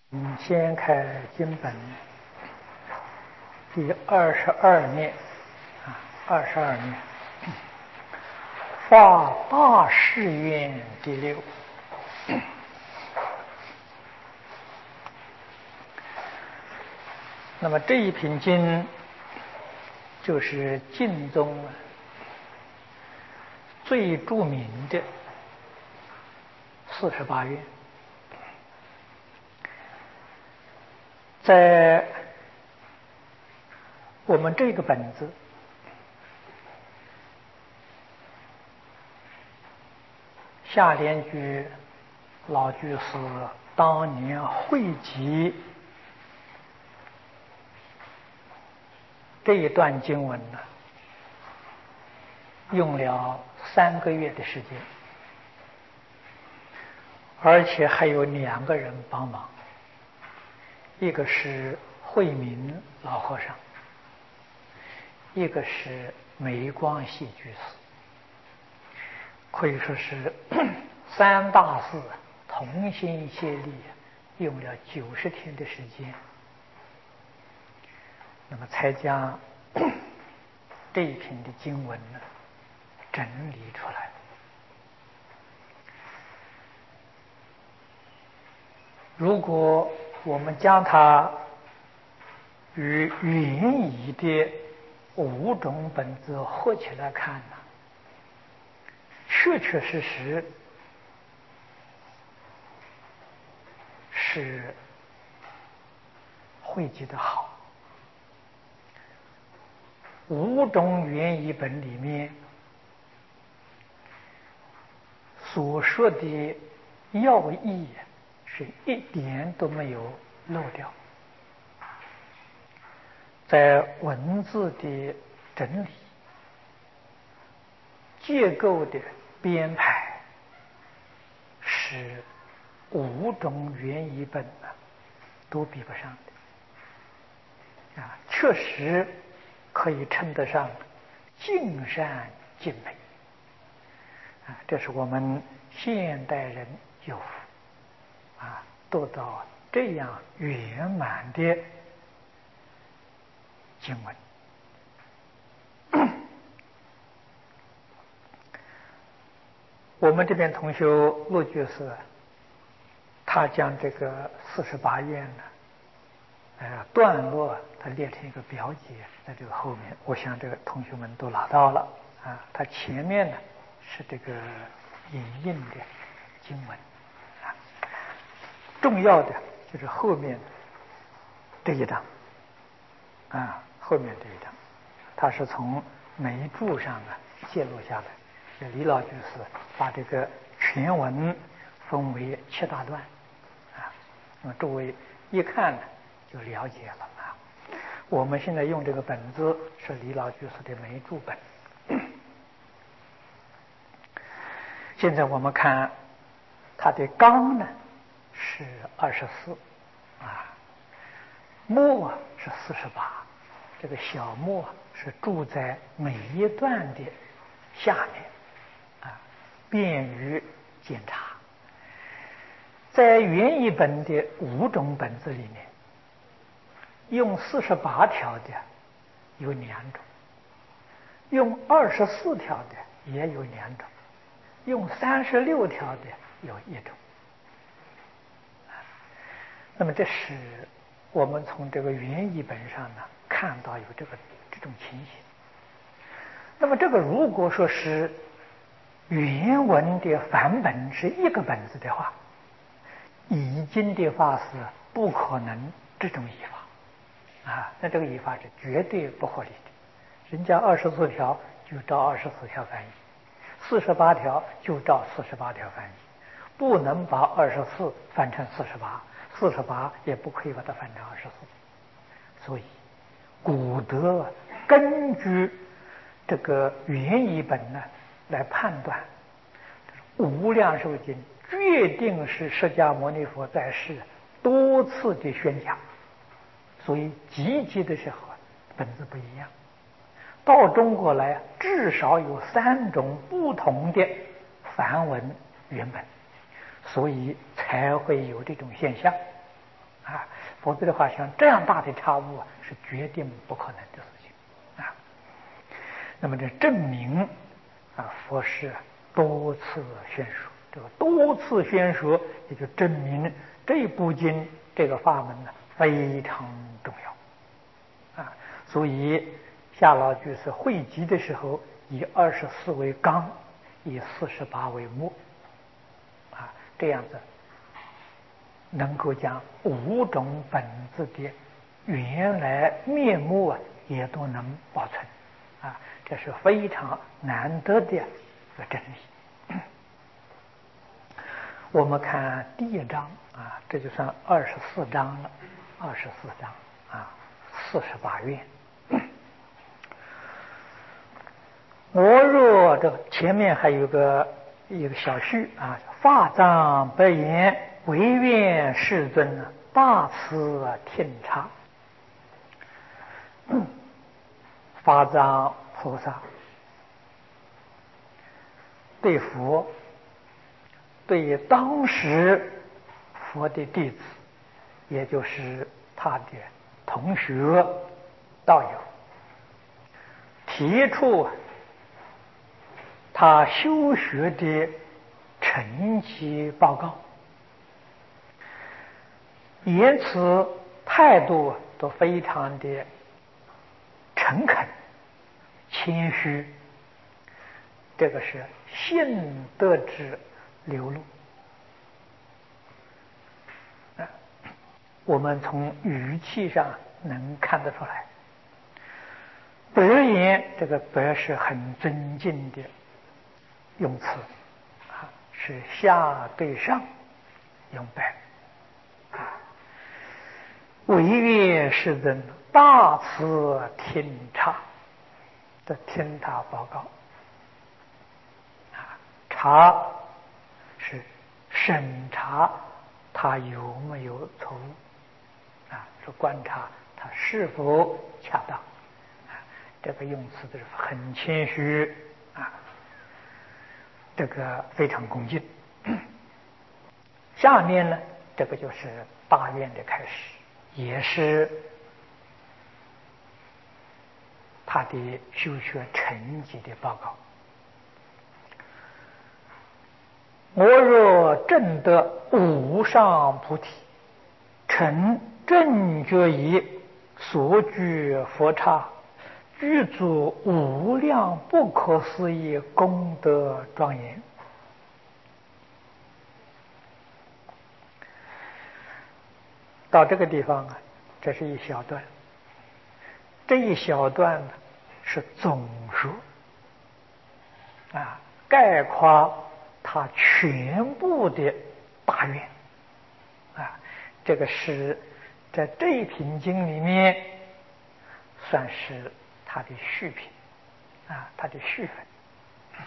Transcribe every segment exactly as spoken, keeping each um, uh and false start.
嗯，先开经本第二十二面啊，二十二面，发大誓愿第六。那么这一品经就是净宗最著名的四十八愿。在我们这个本子下联句老居士当年汇集这一段经文呢，用了三个月的时间，而且还有两个人帮忙，一个是慧明老和尚，一个是梅光系居士，可以说是三大士同心协力，用了九十天的时间，那么才将这一品的经文呢整理出来。如果我们将它与原译的五种本子合起来看呢，确确实实是汇集的好。五种原译本里面所说的要义是一点都没有漏掉，在文字的整理、结构的编排，是五种原译本呢都比不上的啊，确实可以称得上尽善尽美啊！这是我们现代人有福啊，得到这样圆满的经文。我们这边同修陆居士，他将这个四十八愿呢，呃，段落他列成一个表节，在这个后面，我想这个同学们都拿到了啊。他前面呢是这个引印的经文啊，重要的就是后面这一章啊，后面这一章，他是从梅注上啊记录下来。李老居士把这个全文分为七大段啊，那么诸位一看呢就了解了啊。我们现在用这个本子是李老居士的梅注本。现在我们看它的纲呢是二十四啊，末是四十八，这个小末是注在每一段的下面啊，便于检查。在原译本的五种本子里面，用四十八条的有两种，用二十四条的也有两种，用三十六条的有一种。那么这是我们从这个原译本上呢看到有这个这种情形。那么这个如果说是原文的梵本是一个本子的话，译经的法师不可能这种译法啊，那这个译法是绝对不合理的。人家二十四条就照二十四条翻译，四十八条就照四十八条翻译，不能把二十四翻成四十八，四十八也不可以把它翻成二十四。所以古德根据这个原译本呢来判断，《无量寿经》决定是释迦牟尼佛在世多次的宣讲，所以集集的时候本子不一样。到中国来至少有三种不同的梵文原本，所以才会有这种现象啊，否则的话，像这样大的差误啊，是决定不可能的事情啊。那么这证明啊，佛是多次宣说，这个多次宣说，也就证明这部经这个法门呢非常重要啊。所以夏老居士汇集的时候，以二十四为纲，以四十八为目啊，这样子能够将五种本质的原来面目啊，也都能保存啊，这是非常难得的一个真理。我们看第一章啊，这就算二十四章了，二十四章啊，四十八愿。我若这前面还有个一个小序啊，法藏白言，唯愿世尊大慈听察。法藏菩萨对佛，对当时佛的弟子，也就是他的同学道友，提出他修学的成绩报告，言辞态度都非常的诚恳谦虚，这个是信德之流露啊。我们从语气上能看得出来，白言这个白是很尊敬的用词啊，是下对上用白啊。唯愿世尊大慈听察的听他报告啊，察是审查他有没有错误啊，是观察他是否恰当啊，这个用词都是很谦虚啊，这个非常恭敬。下面呢，这个就是大愿的开始，也是他的修学成绩的报告。我若证得无上菩提，成正觉义，所具佛刹，具足无量不可思议功德庄严。到这个地方啊，这是一小段，这一小段呢是总说啊，概括他全部的大愿啊，这个是在这一品经里面算是他的续品啊，他的续分。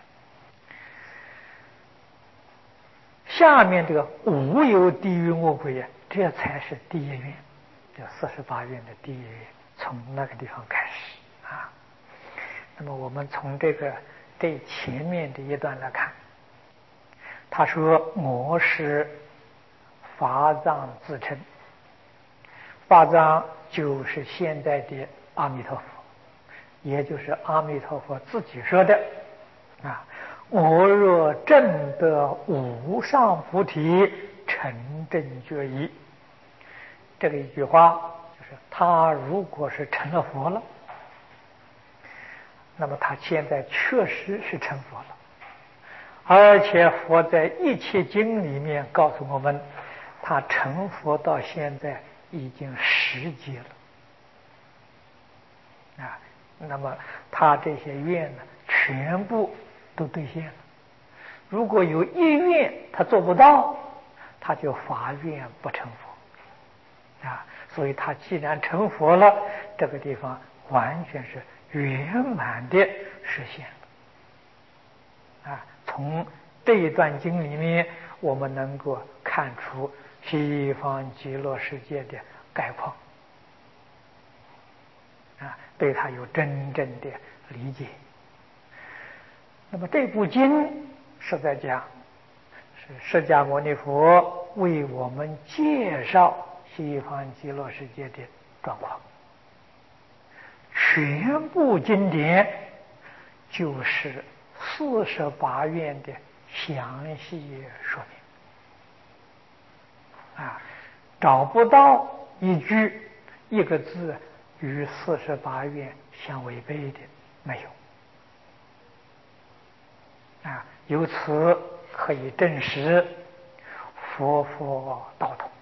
下面这个无有地狱恶鬼啊，这才是第一愿，这四十八愿的第一愿，从那个地方开始啊。那么我们从这个这前面的一段来看，他说我是法藏自称，法藏就是现在的阿弥陀佛，也就是阿弥陀佛自己说的啊。我若证得无上菩提，成正觉义，这个一句话就是他如果是成了佛了，那么他现在确实是成佛了，而且佛在一切经里面告诉我们，他成佛到现在已经十劫了啊。那么他这些愿呢，全部都兑现了。如果有一愿他做不到，他就发愿不成佛啊。所以他既然成佛了，这个地方完全是圆满的实现了啊。从这一段经里面，我们能够看出西方极乐世界的概况啊，对他有真正的理解。那么这部经是在讲，是释迦牟尼佛为我们介绍西方极乐世界的状况。全部经典就是四十八愿的详细说明啊，找不到一句一个字与四十八愿相违背的，没有啊。由此可以证实佛佛道统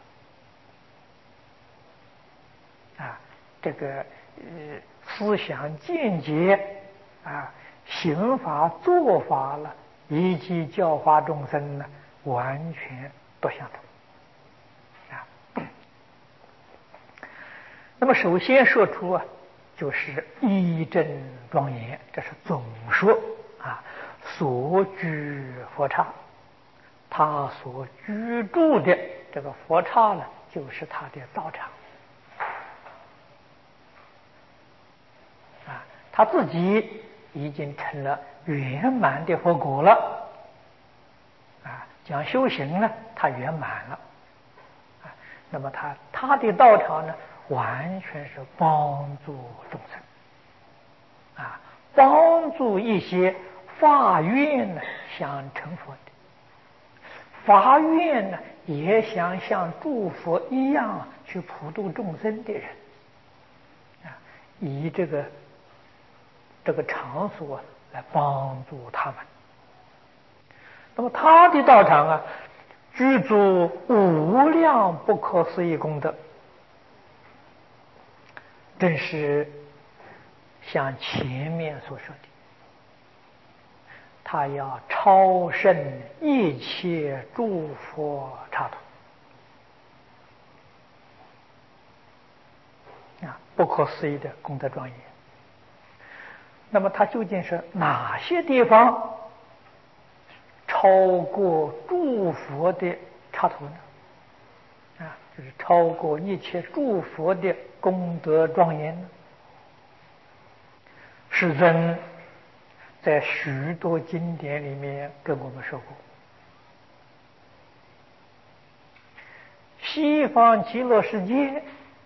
啊，这个呃思想见解啊，行法做法了，以及教化众生呢，完全都相同啊。那么首先说出啊，就是义正庄严，这是总说啊，所居佛刹，他所居住的这个佛刹呢，就是他的道场啊，他自己已经成了圆满的佛果了啊，讲修行呢，他圆满了啊，那么他他的道场呢，完全是帮助众生啊，帮助一些发愿呢想成佛的，发愿呢也想像诸佛一样去普度众生的人啊，以这个这个场所来帮助他们。那么他的道场啊，具足无量不可思议功德，正是像前面所说的，他要超胜一切诸佛刹土啊，不可思议的功德庄严。那么它究竟是哪些地方超过诸佛的刹土呢？啊，就是超过一切诸佛的功德庄严呢？世尊在许多经典里面跟我们说过，西方极乐世界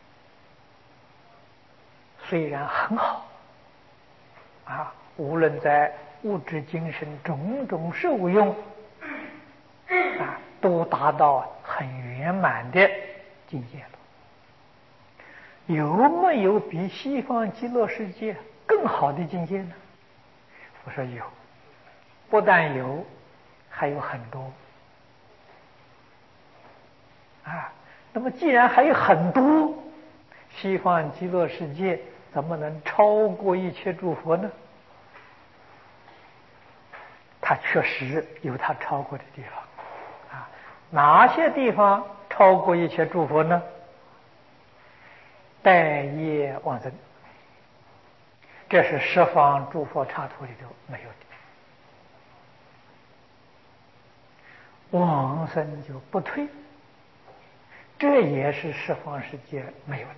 虽然很好啊，无论在物质精神种种受用啊，都达到很圆满的境界了。有没有比西方极乐世界更好的境界呢？我说有，不但有，还有很多啊。那么既然还有很多，西方极乐世界怎么能超过一切诸佛呢？它确实有它超过的地方啊。哪些地方超过一切诸佛呢？待业往生，这是十方诸佛刹土里头没有的。往生就不退，这也是十方世界没有的。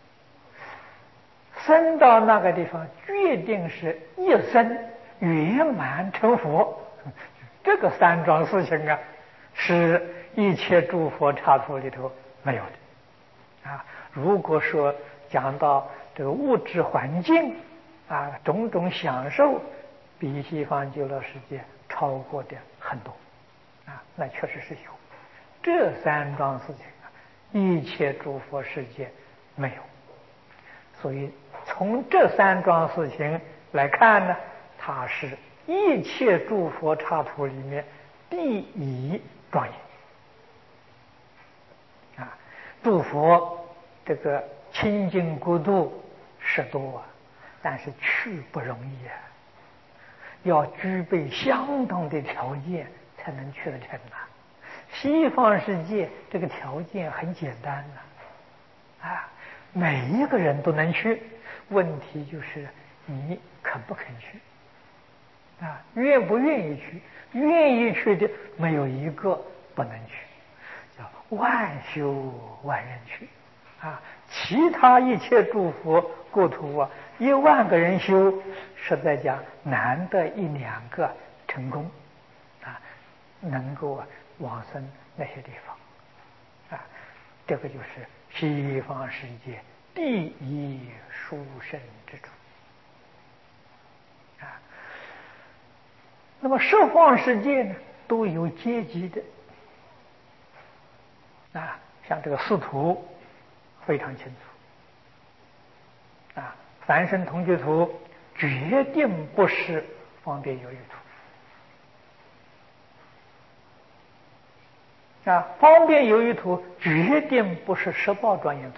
生到那个地方，决定是一生圆满成佛。这个三桩事情啊，是一切诸佛刹土里头没有的啊。如果说讲到这个物质环境啊，种种享受，比西方极乐世界超过的很多啊，那确实是有。这三桩事情啊，一切诸佛世界没有。所以从这三桩事情来看呢，它是一切诸佛刹土里面第一庄严啊。诸佛这个清净国度是多啊，但是去不容易啊，要具备相当的条件才能去得成啊。西方世界这个条件很简单呐，啊，每一个人都能去，问题就是你肯不肯去啊，愿不愿意去？愿意去的没有一个不能去，叫万修万人去啊。其他一切诸佛国土啊，一万个人修，实在讲难得一两个成功啊，能够啊往生那些地方啊。 这个就是西方世界第一殊胜之处啊。那么十方世界呢，都有阶级的啊，像这个四图非常清楚啊，凡圣同居图决定不是方便有余图啊，方便有余图决定不是十报庄严图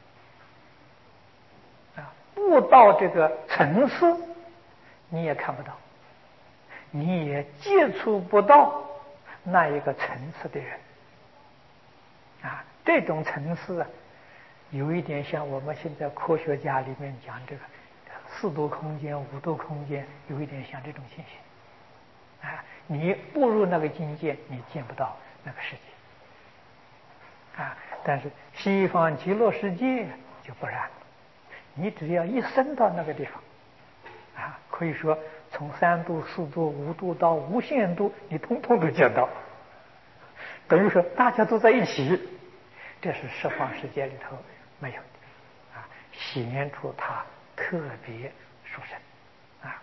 啊，不到这个层次你也看不到，你也接触不到那一个层次的人啊，这种层次啊，有一点像我们现在科学家里面讲这个四度空间、五度空间，有一点像这种情形啊。你步入那个境界，你见不到那个世界啊。但是西方极乐世界就不然了，你只要一升到那个地方啊，可以说从三度、四度、五度到无限度，你通通都见到，等于说大家都在一起，这是十方世界里头没有的啊，显出它特别殊胜啊。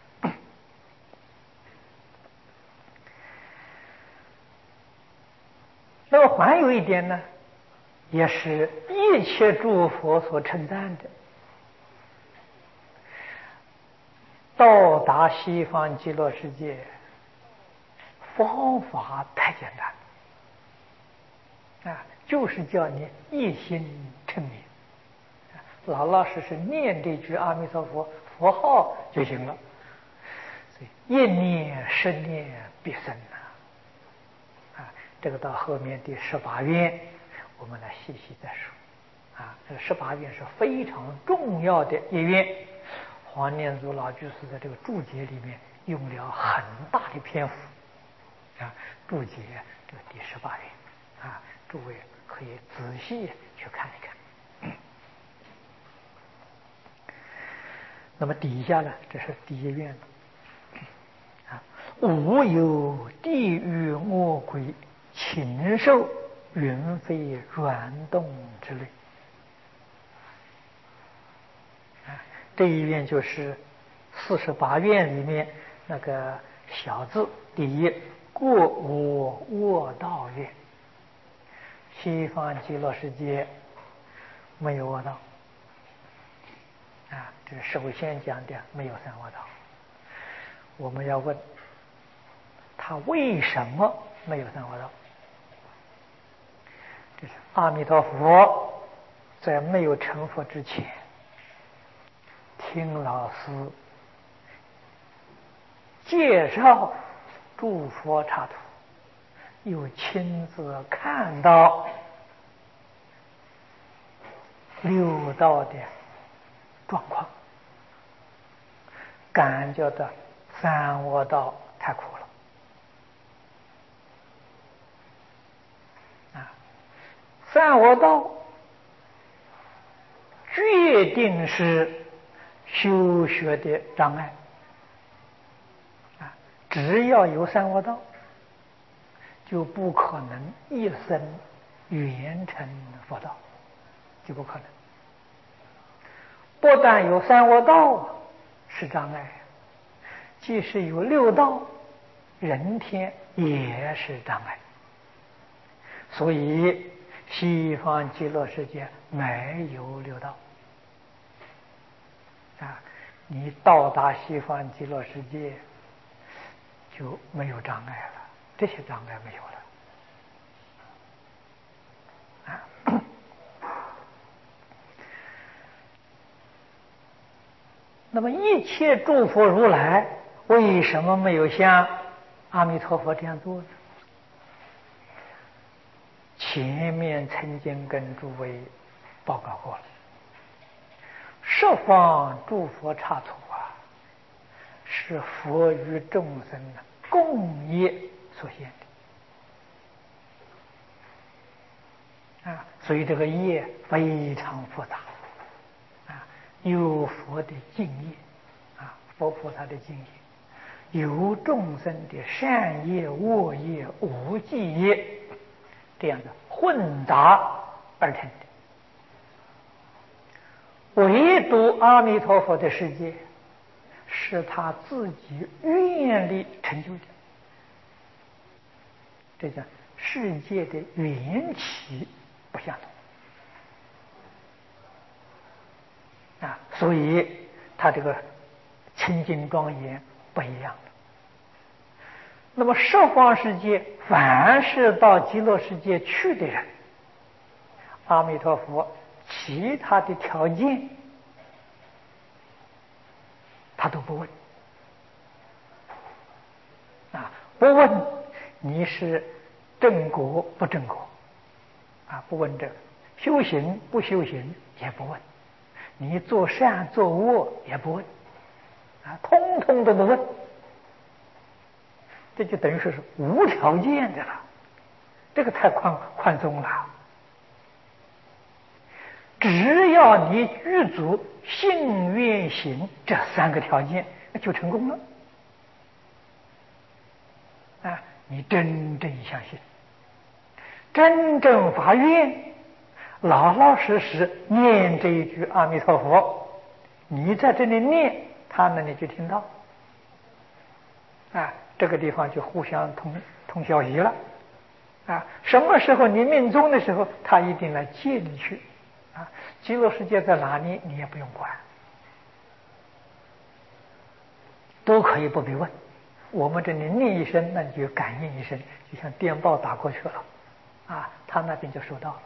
那么还有一点呢，也是一切诸佛所称赞的，到达西方极乐世界方法太简单啊，就是叫你一心称名，老老实实念这句阿弥陀佛佛号就行了。所以一念十念必生呐，啊，这个到后面第十八愿我们来细细再说啊。这个十八愿是非常重要的一愿，黄念祖老居士在这个注解里面用了很大的篇幅啊，注解这个第十八愿啊，诸位可以仔细去看一看。那么底下呢，这是第一愿啊，无有地狱恶鬼、禽兽、云飞软动之类啊。这一愿就是四十八愿里面那个小字第一，过我卧道愿。西方极乐世界没有卧道啊，这是首先讲的没有三卧道。我们要问他为什么没有三卧道？这是阿弥陀佛在没有成佛之前，听老师介绍诸佛刹土，又亲自看到六道的状况，感觉到三卧道太苦了啊！三卧道决定是修学的障碍啊！只要有三卧道，就不可能一生圆成佛道，就不可能。不但有三卧道是障碍，即使有六道，人天也是障碍。所以西方极乐世界没有六道啊，你到达西方极乐世界就没有障碍了，这些障碍没有了啊。那么一切诸佛如来为什么没有像阿弥陀佛这样做呢？前面曾经跟诸位报告过了，十方诸佛刹土啊，是佛与众生共业所现的啊，所以这个业非常复杂啊，有佛的敬业啊，佛菩萨的敬业，有众生的善业、恶业、无记业，这样的混杂而成的，唯独阿弥陀佛的世界是他自己愿力成就的。这叫世界的缘起不相同啊，所以他这个清净庄严不一样了。那么十方世界，凡是到极乐世界去的人，阿弥陀佛其他的条件他都不问啊，不问你是正果不正果啊，不问这个，修行不修行也不问，你做善做恶也不问啊，通通都不问，这就等于说是无条件的了，这个太宽宽松了。只要你具足信愿行这三个条件，就成功了啊！你真正相信，真正发愿，老老实实念这一句阿弥陀佛，你在这里念，他那里就听到啊，这个地方就互相通通消息了啊！什么时候你命中的时候，他一定来接你去啊！极乐世界在哪里，你也不用管，都可以不必问。我们这里念一声，那你就感应一声，就像电报打过去了啊，他那边就收到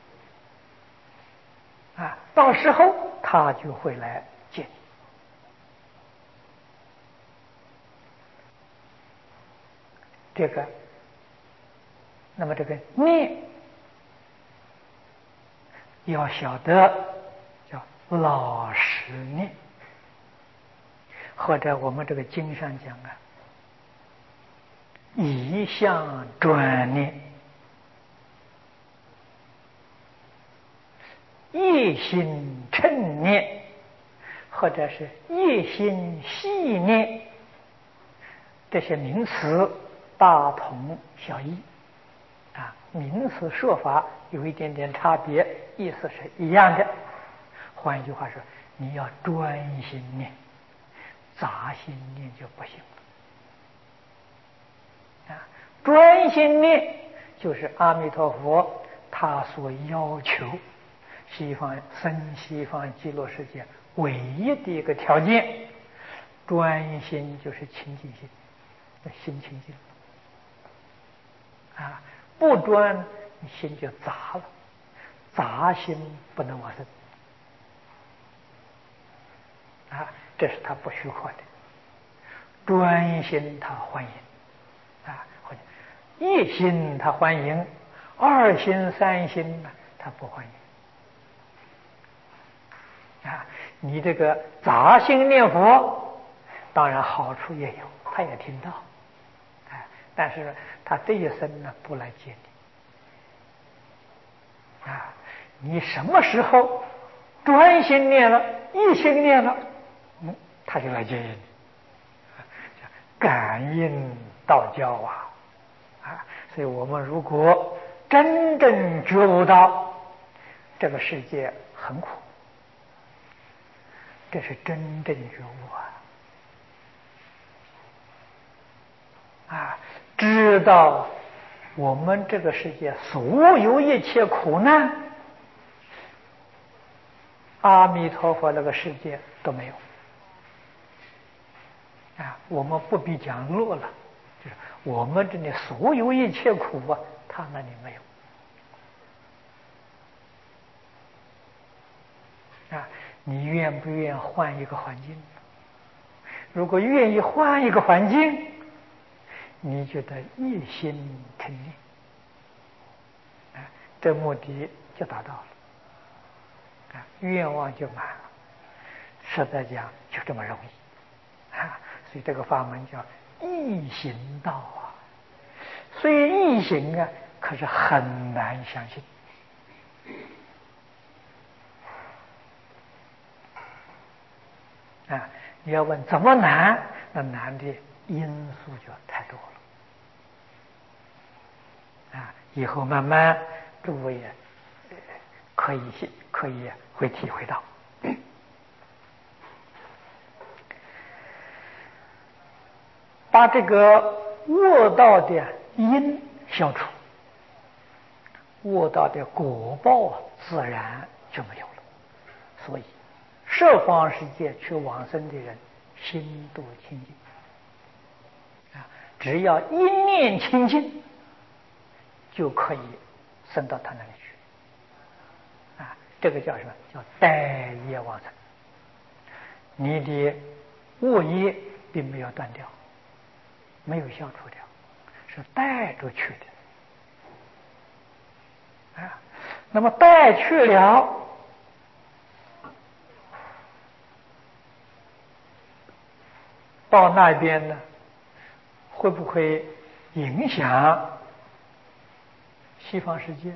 了啊，到时候他就会来接你。这个，那么这个念要晓得叫老实念，或者我们这个经上讲啊，一向专念，一心称念，或者是一心细念，这些名词大同小异啊，名词说法有一点点差别，意思是一样的。换一句话说，你要专心念，杂心念就不行了啊！专心念就是阿弥陀佛他所要求西方生西方极乐世界唯一的一个条件，专心就是清净心，心清净啊，不专你心就杂了，杂心不能往生啊，这是他不许可的。专心他欢迎啊，或者一心他欢迎，二心三心呢他不欢迎啊。你这个杂心念佛，当然好处也有，他也听到啊，但是他这一生呢不来接你啊。你什么时候专心念了，一心念了，嗯，他就来接你。感应道交啊啊！所以我们如果真正觉悟到这个世界很苦，这是真正觉悟啊啊！知道我们这个世界所有一切苦难，阿弥陀佛那个世界都没有。啊，我们不必讲乐了，就是我们这里所有一切苦啊，他那里没有。啊，你愿不愿换一个环境？如果愿意换一个环境，你就得一心称念，啊，这目的就达到了，啊，愿望就满了。实在讲，就这么容易，啊。所以这个法门叫易行道啊，虽易行啊，可是很难相信啊！你要问怎么难，那难的因素就太多了啊！以后慢慢诸位可以可以会体会到。把这个恶道的因消除，恶道的果报啊，自然就没有了。所以十方世界去往生的人，心都清净啊，只要一念清净，就可以升到他那里去啊。这个叫什么？叫带业往生。你的恶业并没有断掉，没有消除掉，是带着去的啊。那么带去了，到那边呢，会不会影响西方世界？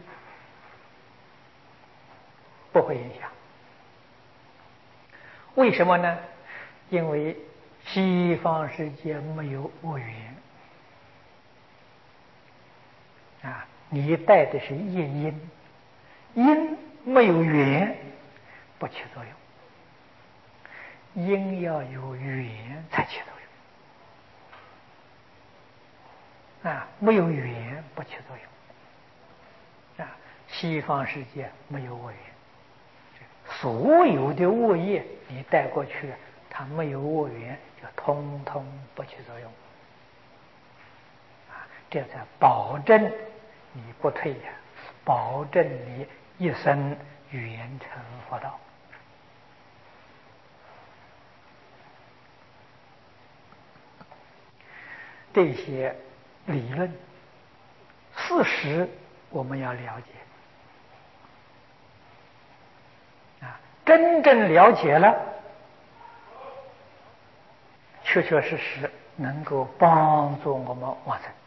不会影响。为什么呢？因为西方世界没有恶缘啊，你带的是业因，因没有缘不起作用，因要有缘才起作用啊，没有缘不起作用啊。西方世界没有恶缘，所有的恶业你带过去，它没有恶缘，就通通不起作用啊。这才保证你不退呀，保证你一生圆成佛道。这些理论事实我们要了解啊，真正了解了，确确实实能够帮助我们往生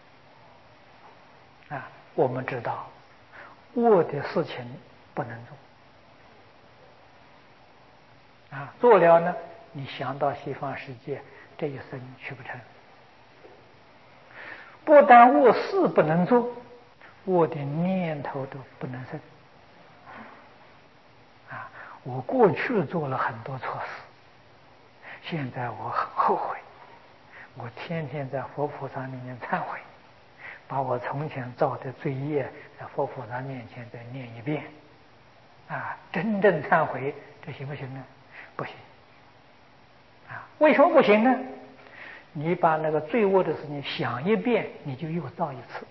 啊。我们知道恶的事情不能做啊，做了呢，你想到西方世界，这一生去不成。不但恶事不能做，恶的念头都不能生啊！我过去做了很多错事，现在我很后悔，我天天在佛菩萨面前忏悔，把我从前造的罪业在佛菩萨面前再念一遍啊！真正忏悔，这行不行呢？不行啊！为什么不行呢？你把那个罪恶的事情想一遍，你就又造一次；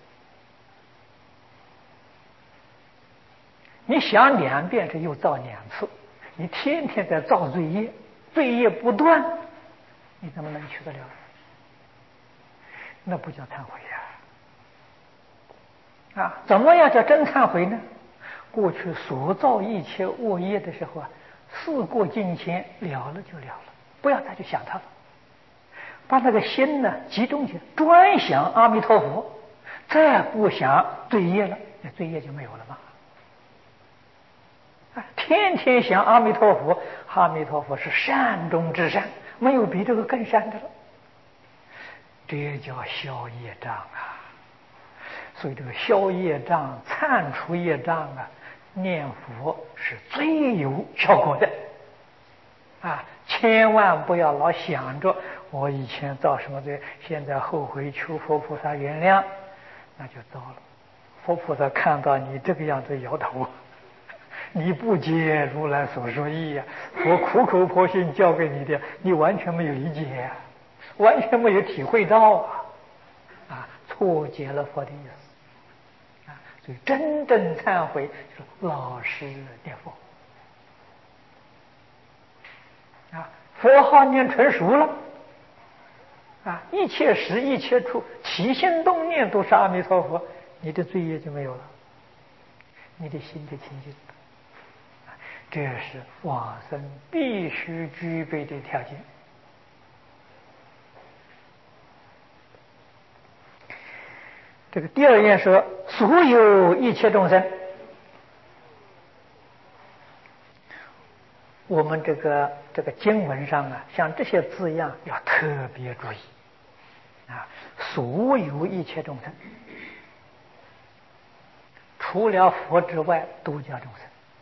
你想两遍，这又造两次。你天天在造罪业，罪业不断，你怎么能去得了？那不叫忏悔呀！啊，怎么样叫真忏悔呢？过去所造一切恶业的时候啊，事过境迁，了了就了了，不要再去想它了。把那个心呢集中起来，专想阿弥陀佛，再不想罪业了，那罪业就没有了吗？啊，天天想阿弥陀佛，阿弥陀佛是善中之善，没有比这个更善的了。这叫消业障啊！所以这个消业障、忏除业障啊，念佛是最有效果的啊！千万不要老想着我以前造什么罪，现在后悔求佛菩萨原谅，那就糟了。佛菩萨看到你这个样子摇头，你不解如来所说义呀、啊，我苦口婆心教给你的，你完全没有理解呀、啊，完全没有体会到啊，啊，错解了佛的意思啊。所以真正忏悔就是老实念佛啊，佛号念纯熟了啊，一切时一切处起心动念都是阿弥陀佛，你的罪业就没有了，你的心就清净了。这是往生必须具备的条件。这个第二页说，所有一切众生，我们这个这个经文上啊，像这些字样要特别注意啊。所有一切众生，除了佛之外，都叫众生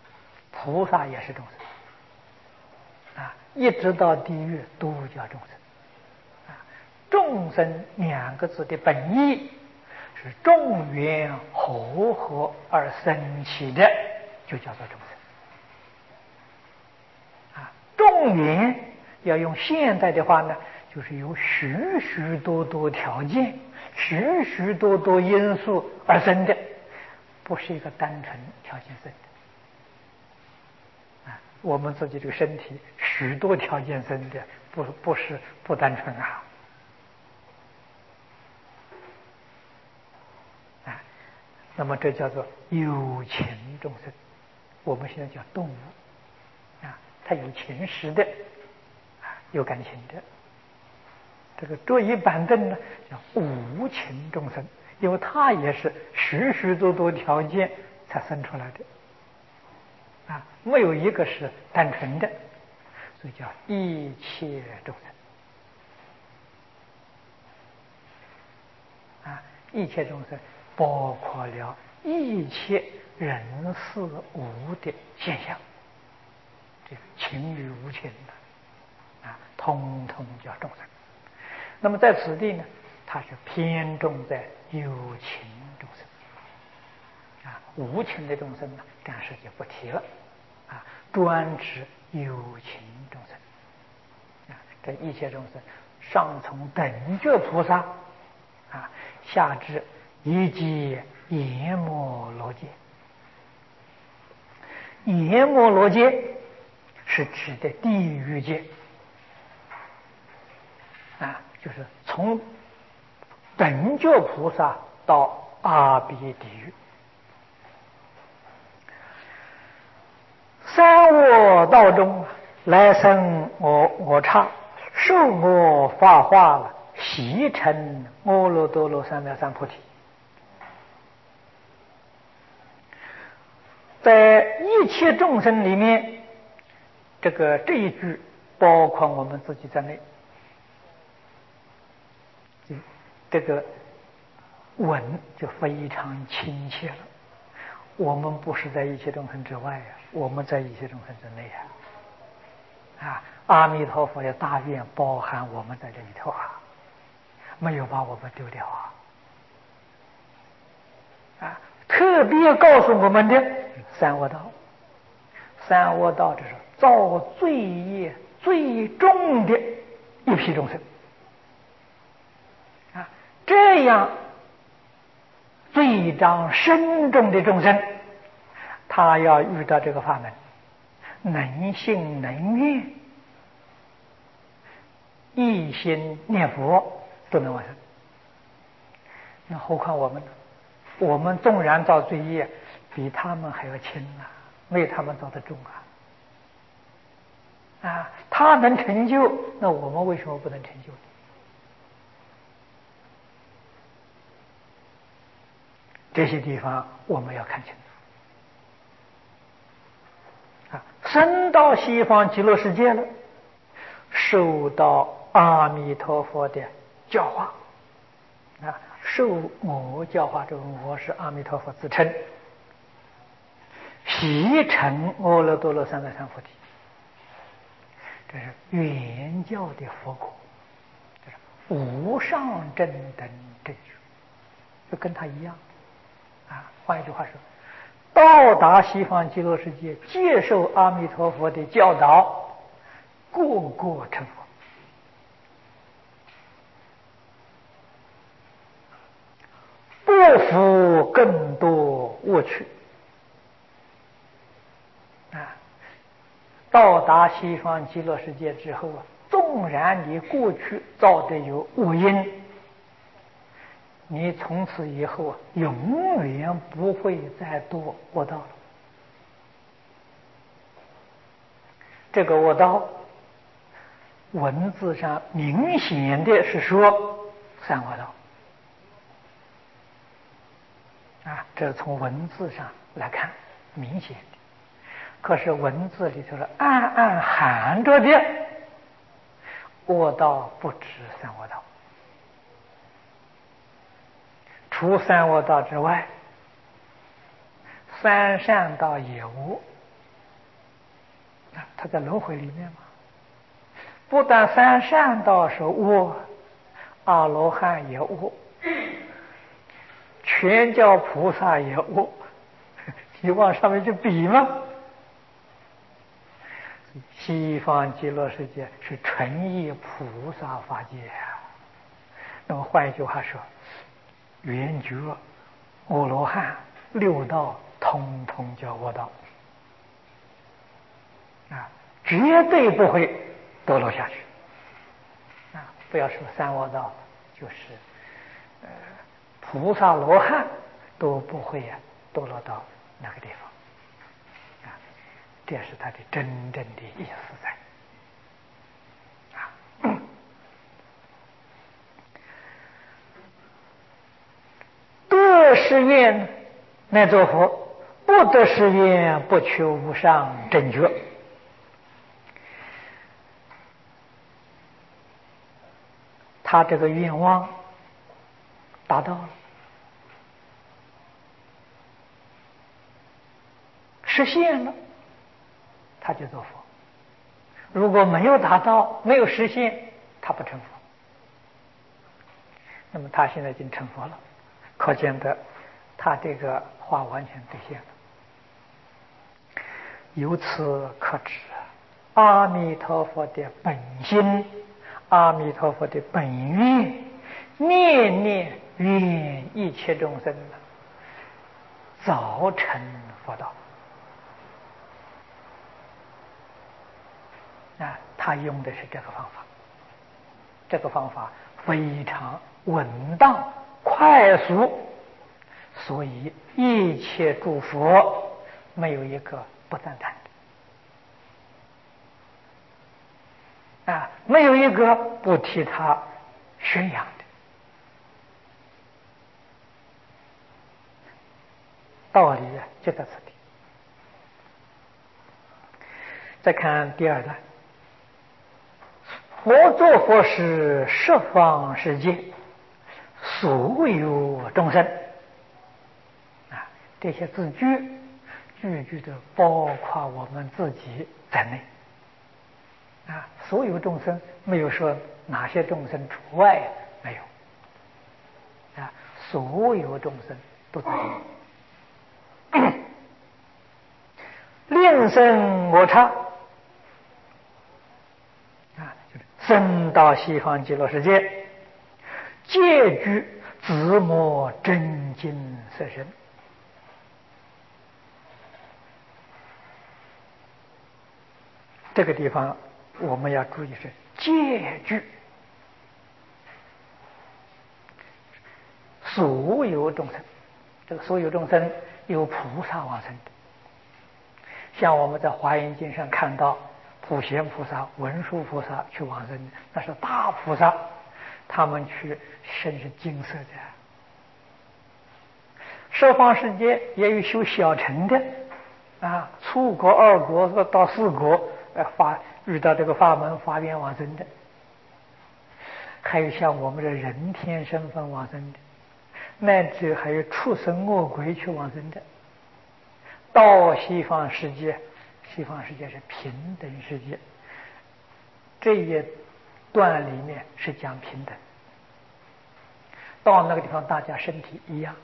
菩萨也是众生啊，一直到地狱都叫众生啊。众生两个字的本意是众缘和合而生起的，就叫做众生啊。众缘要用现代的话呢，就是由许许多多条件、许许多多因素而生的，不是一个单纯条件生的啊。我们自己这个身体许多条件生的，不不是不单纯啊。啊，那么这叫做有情众生，我们现在叫动物啊，它有情识的啊，有感情的。这个桌椅板凳呢，叫无情众生，因为它也是许许多多条件才生出来的啊，没有一个是单纯的，所以叫一切众生啊。一切众生包括了一切人事物的现象，这个情与无情的啊，通通叫众生。那么在此地呢，它是偏重在有情众生啊，无情的众生呢，暂时就不提了啊，专指有情众生啊。这一切众生，上从等觉菩萨啊，下至一切阎摩罗界。阎摩罗界是指的地狱界啊，就是从等觉菩萨到阿鼻地狱。三恶道中，来生我我刹，受我法化了，习成阿耨多罗三藐三菩提。在一切众生里面，这个这一句包括我们自己在内，这个文就非常亲切了。我们不是在一切众生之外呀、啊，我们在一切众生之内呀、啊。啊，阿弥陀佛的大愿包含我们在这里头啊，没有把我们丢掉啊。啊，特别告诉我们的三恶道，三恶道就是造罪业最重的一批众生啊，这样罪障深重的众生，他要遇到这个法门，能信能愿，一心念佛都能完成。那何况我们呢？我们纵然造罪业，比他们还要轻啊，没有他们造得重啊！啊，他能成就，那我们为什么不能成就？这些地方我们要看清楚啊！升到西方极乐世界了，受到阿弥陀佛的教化啊，受我教化，这个我是阿弥陀佛自称，习成阿耨多罗三藐三菩提，这是原教的佛果，这是无上正等正觉，就跟他一样啊。换一句话说，到达西方极乐世界，接受阿弥陀佛的教导，个个成佛。不服更多恶趣啊！到达西方极乐世界之后啊，纵然你过去造的有恶因，你从此以后啊，永远不会再堕恶道了。这个恶道，文字上明显的是说三恶道。啊，这是从文字上来看明显的，可是文字里头是暗暗含着的恶道不止三恶道，除三恶道之外，三善道也无他在轮回里面嘛。不但三善道是恶，阿罗汉也恶，全教菩萨也恶，你往上面去比吗？西方极乐世界是纯义菩萨法界啊。那么换一句话说，圆觉、阿罗汉、六道，通通叫恶道啊，绝对不会堕落下去啊！不要说三恶道，就是呃菩萨罗汉都不会呀、啊、堕落到那个地方啊，这是他的真正的意思在啊。得誓愿乃作佛，不得誓愿不求无上正觉。他这个愿望达到了，实现了，他就做佛。如果没有达到，没有实现，他不成佛。那么他现在已经成佛了，可见得他这个话完全兑现了。由此可知，阿弥陀佛的本心，阿弥陀佛的本愿，念念愿一切众生早成佛道啊！他用的是这个方法，这个方法非常稳当、快速，所以一切诸佛没有一个不赞叹的啊，没有一个不替他宣扬的。道理就在此地。再看第二段，佛作佛是十方世界所有众生啊，这些字句句句都包括我们自己在内啊，所有众生，没有说哪些众生除外，没有啊，所有众生都在内。令生我刹啊，就是生到西方极乐世界，皆具自摸真经色身。这个地方我们要注意是皆具，所有众生，这个所有众生有菩萨往生的。像我们在华严经上看到普贤菩萨、文殊菩萨去往生，那是大菩萨，他们去生是金色的。十方世界也有修小乘的啊，初国、二国到四国，呃，发遇到这个法门发愿往生的，还有像我们的人天身份往生的，乃至还有畜生恶鬼去往生的。到西方世界，西方世界是平等世界，这一段里面是讲平等。到那个地方，大家身体一样。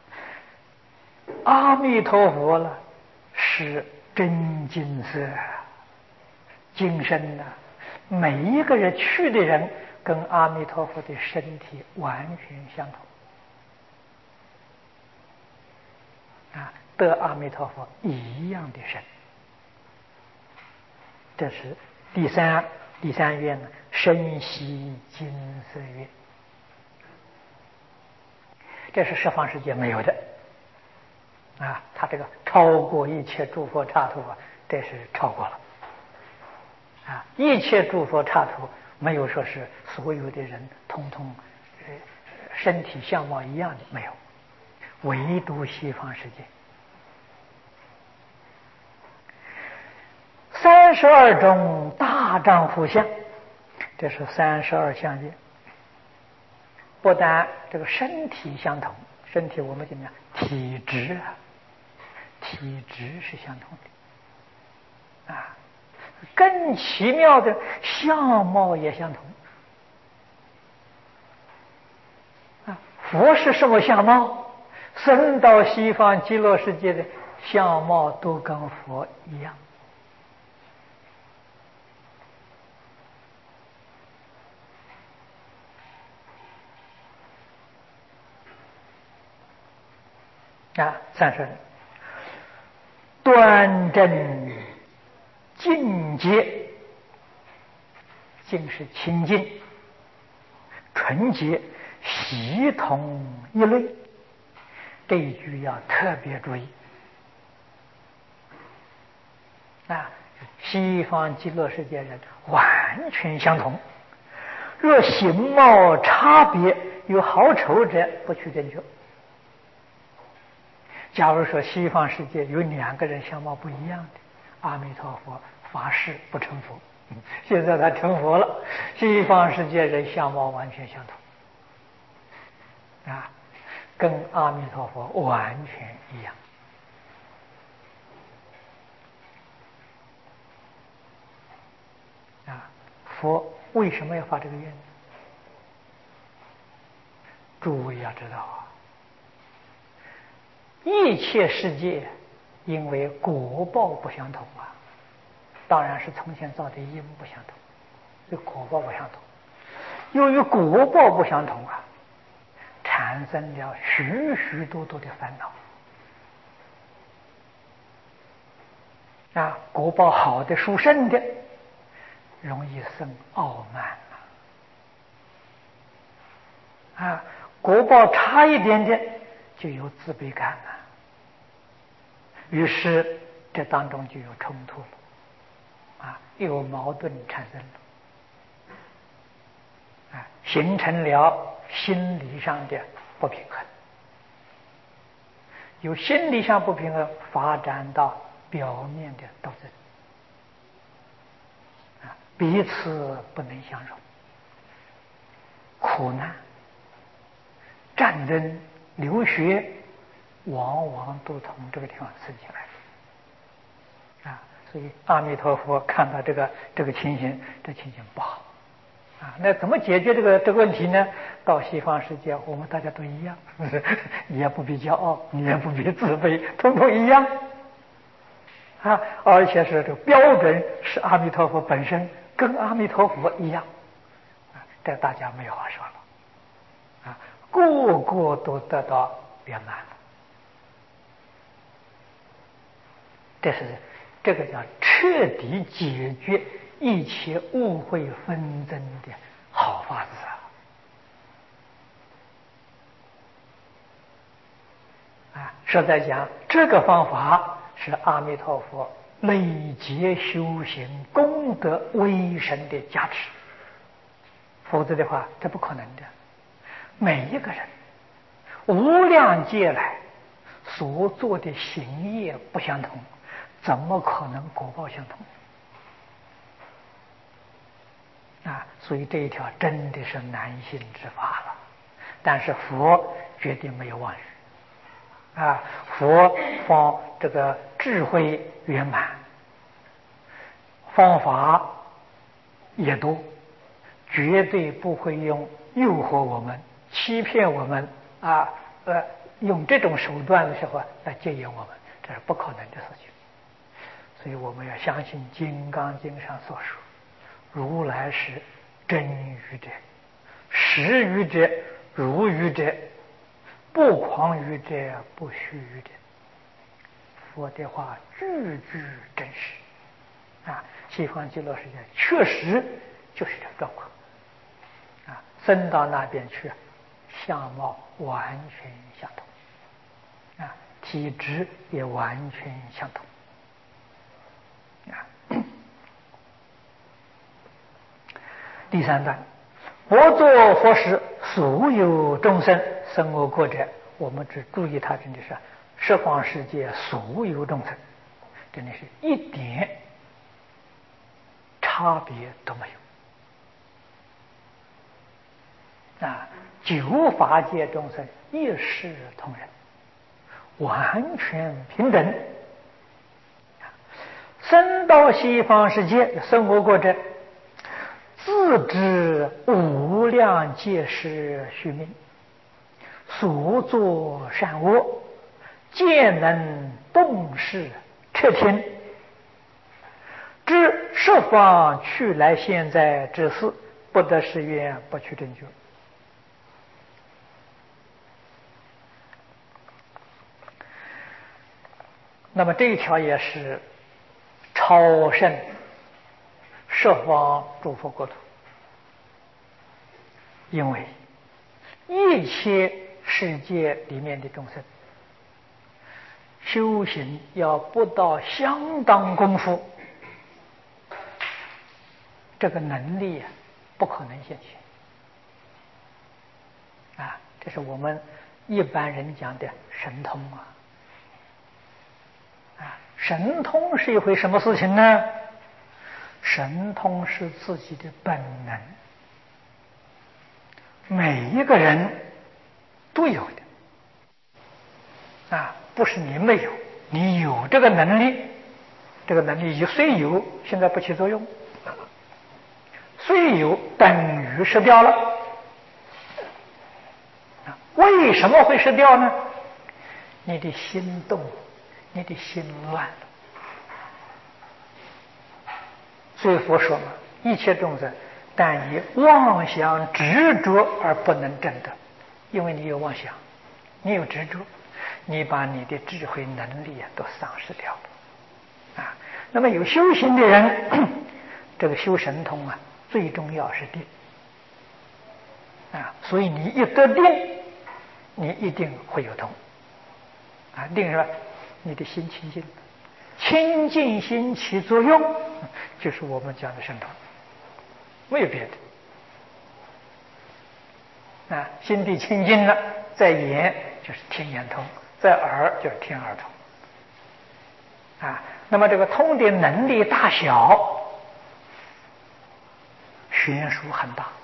阿弥陀佛了，是真金色金身呐、啊，每一个人去的人跟阿弥陀佛的身体完全相同啊。得阿弥陀佛一样的身，这是第三第三愿呢，身悉金色愿，这是十方世界没有的啊！他这个超过一切诸佛刹土啊，这是超过了啊！一切诸佛刹土没有说是所有的人通通呃身体相貌一样的，没有，唯独西方世界。三十二种大丈夫相，这是三十二相业。不但这个身体相同，身体我们怎么样？体质啊，体质是相同的啊。 更奇妙的相貌也相同。啊，佛是什么相貌？升到西方极乐世界的相貌都跟佛一样。啊，三十端正净洁，净是清净、纯洁、系统一类，这一句要特别注意。啊，西方极乐世界人完全相同，若形貌差别有好丑者，不去斟酌。假如说西方世界有两个人相貌不一样的，阿弥陀佛发誓不成佛，现在他成佛了，西方世界人相貌完全相同，啊，跟阿弥陀佛完全一样。啊，佛为什么要发这个愿呢？诸位要知道啊，一切世界因为果报不相同啊，当然是从前造的因不相同，这果报不相同。由于果报不相同啊，产生了许许多多的烦恼啊。果报好的殊胜的，容易生傲慢啊，啊，果报差一点的就有自卑感了，于是这当中就有冲突了，啊，有矛盾产生了，啊，形成了心理上的不平衡，由心理上不平衡发展到表面的斗争，啊，彼此不能相容，苦难、战争、流血，往往都从这个地方生起来。啊，所以阿弥陀佛看到这个这个情形，这情形不好，啊，那怎么解决这个这个问题呢？到西方世界，我们大家都一样，你也不必骄傲，你也不必自卑，统统一样，啊，而且是这个标准是阿弥陀佛本身，跟阿弥陀佛一样，啊，这大家没有话说了，啊，个个都得到圆满了，这是。这个叫彻底解决一切误会纷争的好法子啊！啊，实在讲，这个方法是阿弥陀佛累劫修行功德威神的加持，否则的话，这不可能的。每一个人无量劫来所做的行业不相同，怎么可能果报相同啊？所以这一条真的是难行之法了。但是佛绝对没有妄语啊！佛方这个智慧圆满，方法也多，绝对不会用诱惑我们、欺骗我们啊！呃，用这种手段的时候来接引我们，这是不可能的事情。所以我们要相信《金刚经》上所说，如来是真语者、实语者、如语者、不诳语者、不虚语者。佛的话句句真实啊！西方极乐世界确实就是这个状况啊！升到那边去，相貌完全相同啊，体质也完全相同。第三段，我作佛时，所有众生生我国者，我们只注意它真的是十方世界所有众生，真的是一点差别都没有啊！九法界众生一视同仁，完全平等。 生到西方世界生活过者，自知无量劫时虚名，所作善恶，皆能动视彻听，知十方去来现在之事，不得誓愿，不取正觉。那么这一条也是超胜十方诸佛国土，因为一切世界里面的众生修行要不到相当功夫，这个能力啊不可能现前啊，这是我们一般人讲的神通啊。啊，神通是一回什么事情呢？神通是自己的本能，每一个人都有的啊，不是你没有，你有这个能力，这个能力虽有，现在不起作用，虽有等于失掉了。为什么会失掉呢？你的心动，你的心乱了。所以佛说嘛，一切众生但以妄想执着而不能证得，因为你有妄想，你有执着，你把你的智慧能力啊都丧失掉了啊。那么有修行的人，这个修神通啊，最重要是定啊。所以你一得定，你一定会有通啊。定是吧？你的心清净，清净心起作用，就是我们讲的神通，没有别的啊。心地清净了，在眼就是天眼通，在耳就是天耳通啊。那么这个通的能力大小悬殊很大